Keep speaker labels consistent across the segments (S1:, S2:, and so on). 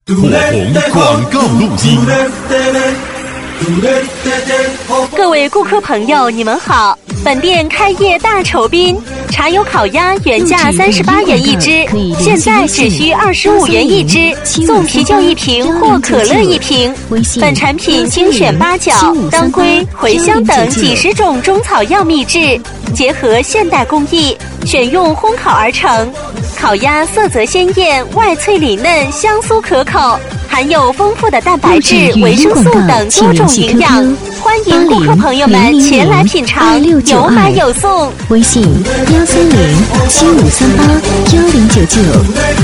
S1: 火红广告录音。
S2: 各位顾客朋友，你们好！本店开业大酬宾，茶油烤鸭原价38元一支，现在只需25元一支，送啤酒1瓶或可乐1瓶。本产品精选八角、当归、茴香等几十种中草药秘制，结合现代工艺，选用烘烤而成。烤鸭色泽鲜艳，外脆里嫩，香酥可口，含有丰富的蛋白质、维生素等多种营养。欢迎顾客朋友们前来品尝，有买有送。
S3: 微信13075381099。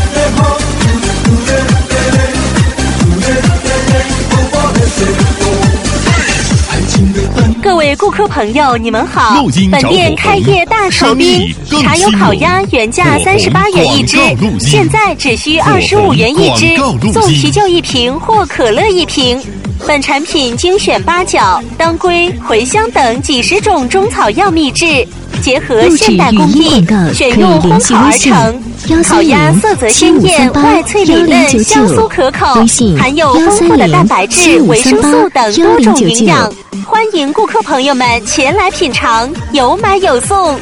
S2: 各位顾客朋友，你们好！本店开业大酬宾，茶油烤鸭原价38元一支，现在只需25元一支，送啤酒1瓶或可乐1瓶。本产品精选八角、当归、茴香等几十种中草药秘制，结合现代工艺，选用烘烤而成。烤鸭色泽鲜艳，外脆里嫩，香酥可口，含有丰富的蛋白质、维生素等多种营养。欢迎顾客朋友们前来品尝，有买有送。